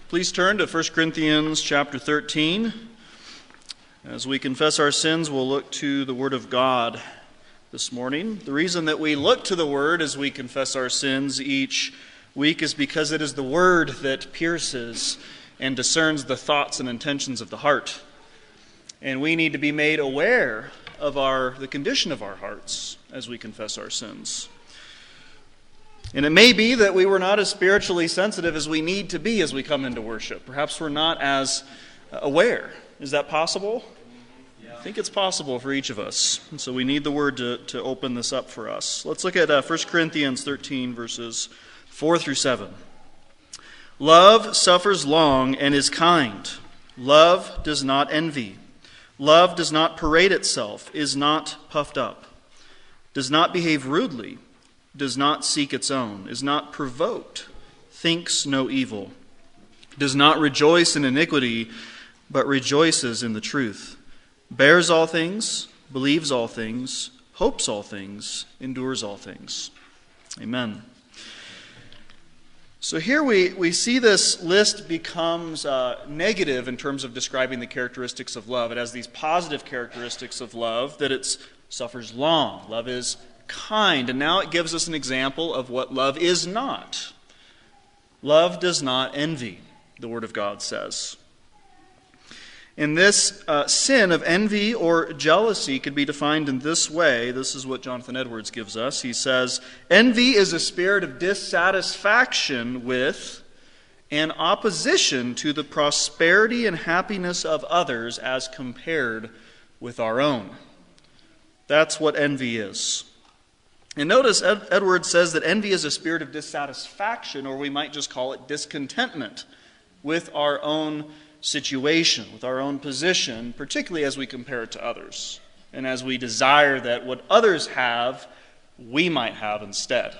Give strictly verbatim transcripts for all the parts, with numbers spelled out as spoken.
Please turn to First Corinthians chapter thirteen. As we confess our sins, we'll look to the Word of God this morning. The reason that we look to the Word as we confess our sins each week is because it is the Word that pierces and discerns the thoughts and intentions of the heart. And we need to be made aware of our the condition of our hearts as we confess our sins. And it may be that we were not as spiritually sensitive as we need to be as we come into worship. Perhaps we're not as aware. Is that possible? Yeah. I think it's possible for each of us. And so we need the Word to, to open this up for us. Let's look at uh, First Corinthians thirteen, verses four through seven. Love suffers long and is kind. Love does not envy. Love does not parade itself, is not puffed up, does not behave rudely, does not seek its own, is not provoked, thinks no evil, does not rejoice in iniquity, but rejoices in the truth, bears all things, believes all things, hopes all things, endures all things. Amen. So here we, we see this list becomes uh, negative in terms of describing the characteristics of love. It has these positive characteristics of love, that it suffers long. Love is kind. And now it gives us an example of what love is not. Love does not envy, the Word of God says. And this uh, sin of envy or jealousy could be defined in this way. This is what Jonathan Edwards gives us. He says, envy is a spirit of dissatisfaction with and opposition to the prosperity and happiness of others as compared with our own. That's what envy is. And notice Ed- Edwards says that envy is a spirit of dissatisfaction, or we might just call it discontentment with our own situation, with our own position, particularly as we compare it to others, and as we desire that what others have, we might have instead.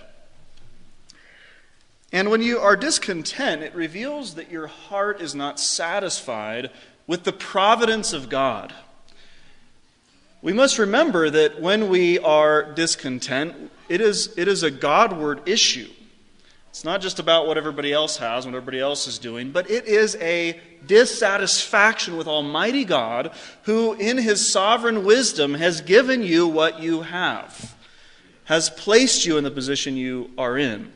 And when you are discontent, it reveals that your heart is not satisfied with the providence of God. We must remember that when we are discontent, it is, it is a Godward issue. It's not just about what everybody else has, what everybody else is doing, but it is a dissatisfaction with Almighty God, who in His sovereign wisdom has given you what you have, has placed you in the position you are in.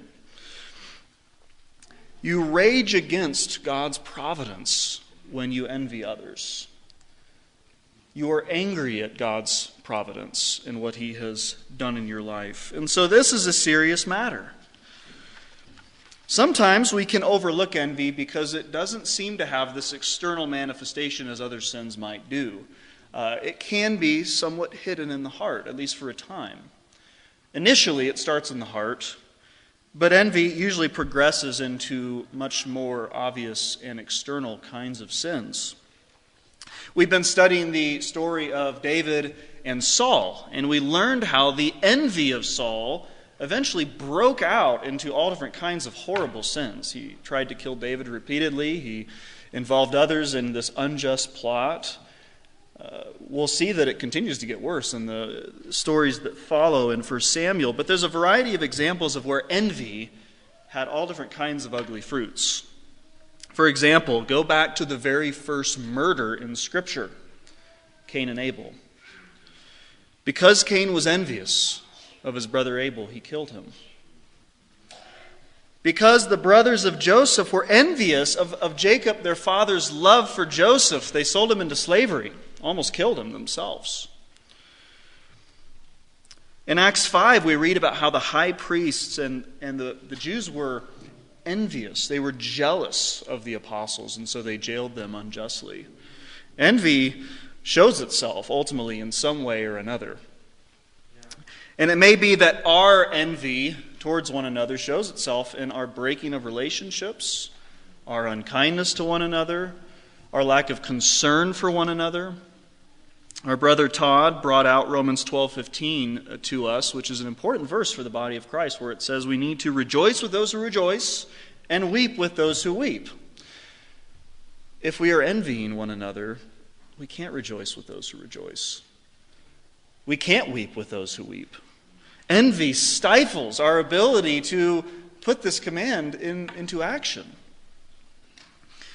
You rage against God's providence when you envy others. You are angry at God's providence and what He has done in your life. And so this is a serious matter. Sometimes we can overlook envy because it doesn't seem to have this external manifestation as other sins might do. Uh, it can be somewhat hidden in the heart, at least for a time. Initially, it starts in the heart, but envy usually progresses into much more obvious and external kinds of sins. We've been studying the story of David and Saul, and we learned how the envy of Saul eventually broke out into all different kinds of horrible sins. He tried to kill David repeatedly. He involved others in this unjust plot. Uh, we'll see that it continues to get worse in the stories that follow in First Samuel, but there's a variety of examples of where envy had all different kinds of ugly fruits. For example, go back to the very first murder in Scripture, Cain and Abel. Because Cain was envious of his brother Abel, he killed him. Because the brothers of Joseph were envious of, of Jacob, their father's love for Joseph, they sold him into slavery, almost killed him themselves. In Acts five, we read about how the high priests and, and the, the Jews were envious. They were jealous of the apostles, and so they jailed them unjustly. Envy shows itself ultimately in some way or another. And it may be that our envy towards one another shows itself in our breaking of relationships, our unkindness to one another, our lack of concern for one another. Our brother Todd brought out Romans twelve fifteen to us, which is an important verse for the body of Christ, where it says we need to rejoice with those who rejoice and weep with those who weep. If we are envying one another, we can't rejoice with those who rejoice. We can't weep with those who weep. Envy stifles our ability to put this command in, into action.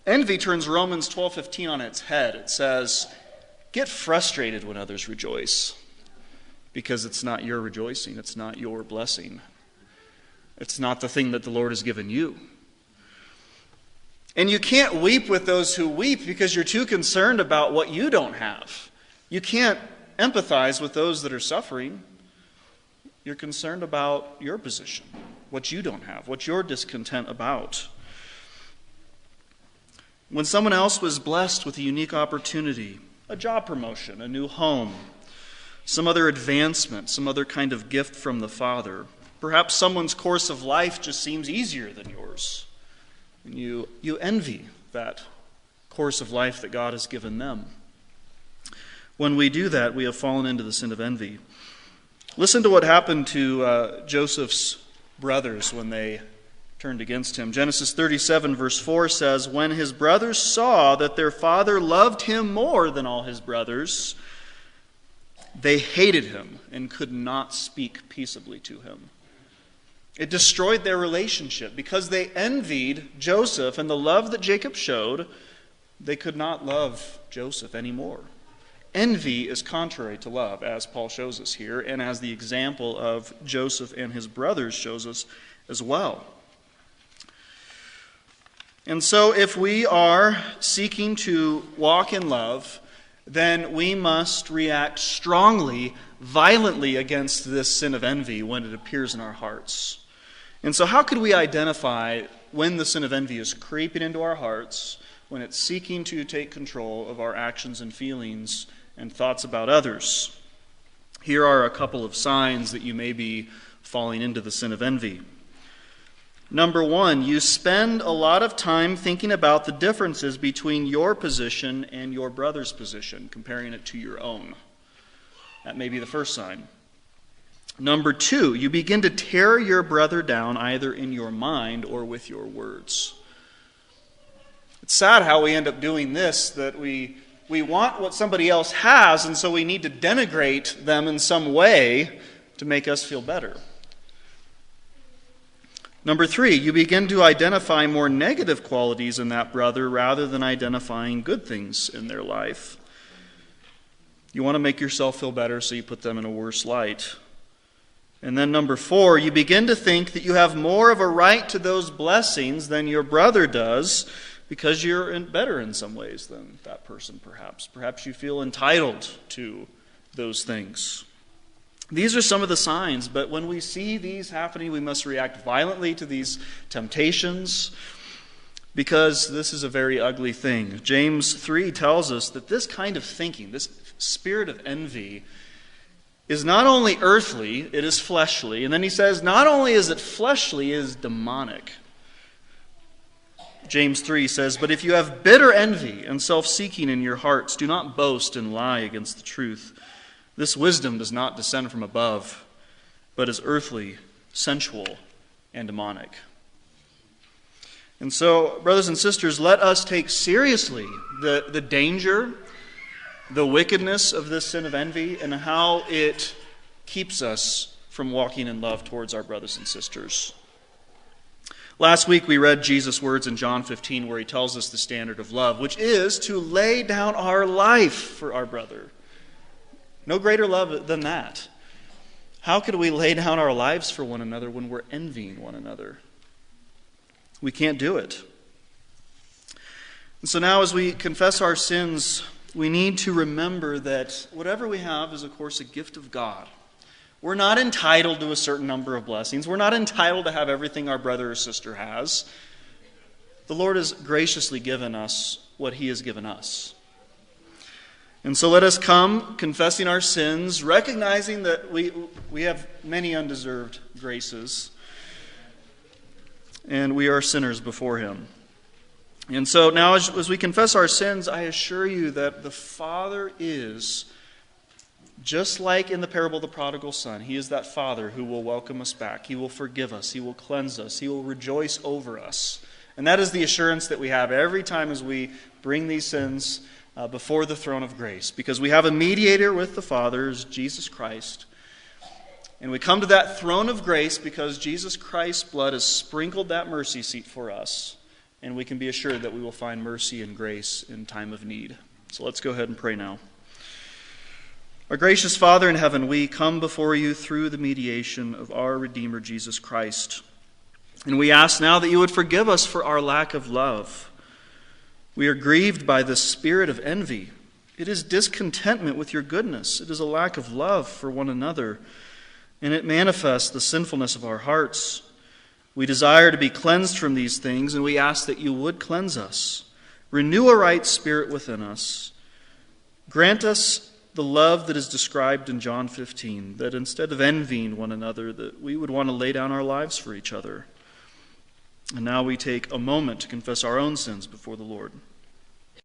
Envy turns Romans twelve fifteen on its head. It says, get frustrated when others rejoice, because it's not your rejoicing, it's not your blessing. It's not the thing that the Lord has given you. And you can't weep with those who weep because you're too concerned about what you don't have. You can't empathize with those that are suffering. You're concerned about your position, what you don't have, what you're discontent about. When someone else was blessed with a unique opportunity, a job promotion, a new home, some other advancement, some other kind of gift from the Father, perhaps someone's course of life just seems easier than yours, and you, you envy that course of life that God has given them. When we do that, we have fallen into the sin of envy. Listen to what happened to uh, Joseph's brothers when they turned against him. Genesis thirty-seven verse four says, when his brothers saw that their father loved him more than all his brothers, they hated him and could not speak peaceably to him. It destroyed their relationship because they envied Joseph and the love that Jacob showed. They could not love Joseph anymore. Envy is contrary to love, as Paul shows us here, and as the example of Joseph and his brothers shows us as well. And so if we are seeking to walk in love, then we must react strongly, violently against this sin of envy when it appears in our hearts. And so how could we identify when the sin of envy is creeping into our hearts, when it's seeking to take control of our actions and feelings and thoughts about others? Here are a couple of signs that you may be falling into the sin of envy. Number one, you spend a lot of time thinking about the differences between your position and your brother's position, comparing it to your own. That may be the first sign. Number two, you begin to tear your brother down either in your mind or with your words. It's sad how we end up doing this, that we, we want what somebody else has, and so we need to denigrate them in some way to make us feel better. Number three, you begin to identify more negative qualities in that brother rather than identifying good things in their life. You want to make yourself feel better, so you put them in a worse light. And then number four, you begin to think that you have more of a right to those blessings than your brother does because you're in better in some ways than that person perhaps. Perhaps you feel entitled to those things. These are some of the signs, but when we see these happening, we must react violently to these temptations because this is a very ugly thing. James three tells us that this kind of thinking, this spirit of envy, is not only earthly, it is fleshly. And then he says, not only is it fleshly, it is demonic. James three says, but if you have bitter envy and self-seeking in your hearts, do not boast and lie against the truth. This wisdom does not descend from above, but is earthly, sensual, and demonic. And so, brothers and sisters, let us take seriously the, the danger, the wickedness of this sin of envy, and how it keeps us from walking in love towards our brothers and sisters. Last week we read Jesus' words in John fifteen where he tells us the standard of love, which is to lay down our life for our brother. No greater love than that. How could we lay down our lives for one another when we're envying one another? We can't do it. And so now as we confess our sins, we need to remember that whatever we have is, of course, a gift of God. We're not entitled to a certain number of blessings. We're not entitled to have everything our brother or sister has. The Lord has graciously given us what he has given us. And so let us come confessing our sins, recognizing that we we have many undeserved graces, and we are sinners before him. And so now as, as we confess our sins, I assure you that the Father is, just like in the parable of the prodigal son, he is that Father who will welcome us back. He will forgive us. He will cleanse us. He will rejoice over us. And that is the assurance that we have every time as we bring these sins Uh, before the throne of grace, because we have a mediator with the Father, Jesus Christ. And we come to that throne of grace because Jesus Christ's blood has sprinkled that mercy seat for us. and we can be assured that we will find mercy and grace in time of need. So let's go ahead and pray now. Our gracious Father in heaven, we come before you through the mediation of our Redeemer, Jesus Christ. And we ask now that you would forgive us for our lack of love. We are grieved by the spirit of envy. It is discontentment with your goodness. It is a lack of love for one another. And it manifests the sinfulness of our hearts. We desire to be cleansed from these things, and we ask that you would cleanse us. Renew a right spirit within us. Grant us the love that is described in John fifteen, that instead of envying one another, that we would want to lay down our lives for each other. And now we take a moment to confess our own sins before the Lord.